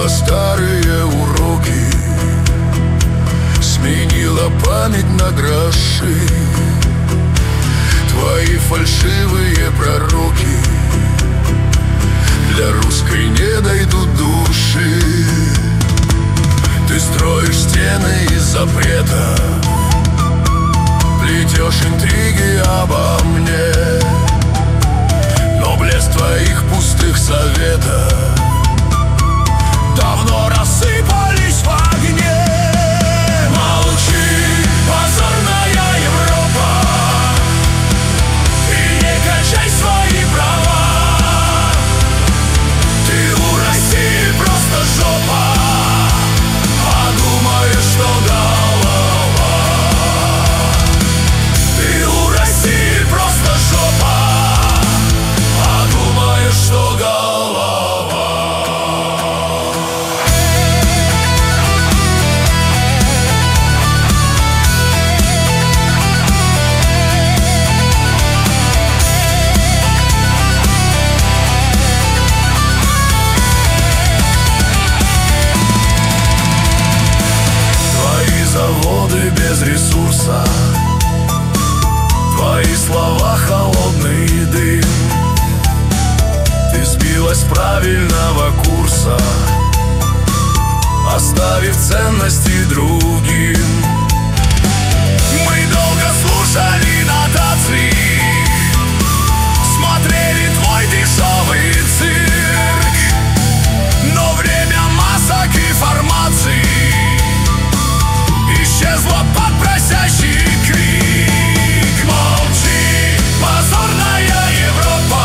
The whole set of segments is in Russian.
забыла старые уроки, сменила память на гроши. Твои фальшивые пророки для русской не дойдут души. Ты строишь стены из запрета, плетешь интриги обо мне, но блеск твоих пустых советов давно рассыпались в огне. Молчи, позорная Европа, и не качай свои права. Ты у России просто жопа, а думаешь, что голова. Ты у России просто жопа, а думаешь, что голова. Заводы без ресурса, твои слова холодный дым. Ты сбилась с правильного курса, оставив ценности другим. Мы долго слушали нотации, смотрели твой дешевый цирк, но время масок и формаций исчезла под просящий крик. Молчи, позорная Европа,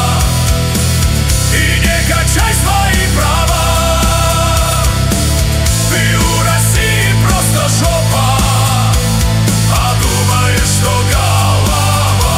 и не качай свои права. Ты у России просто жопа, а думаешь, что голова.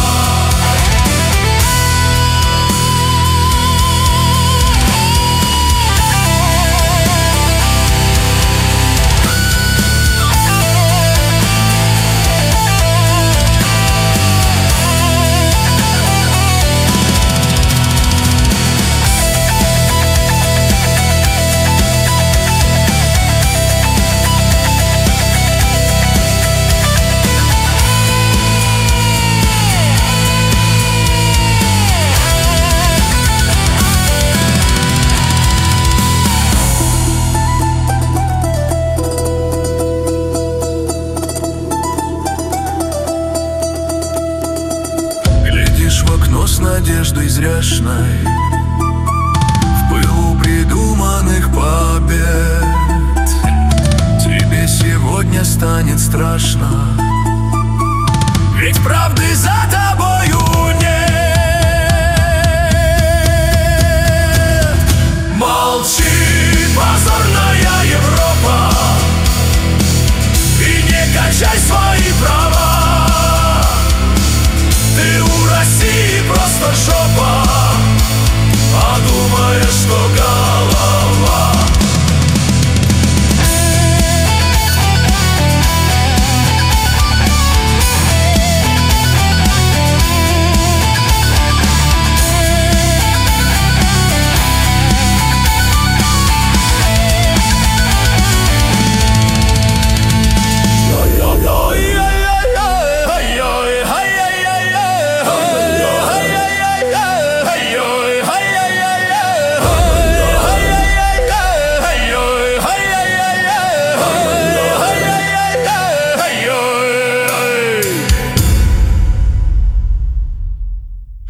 С надеждой зряшной в пылу придуманных побед тебе сегодня станет страшно.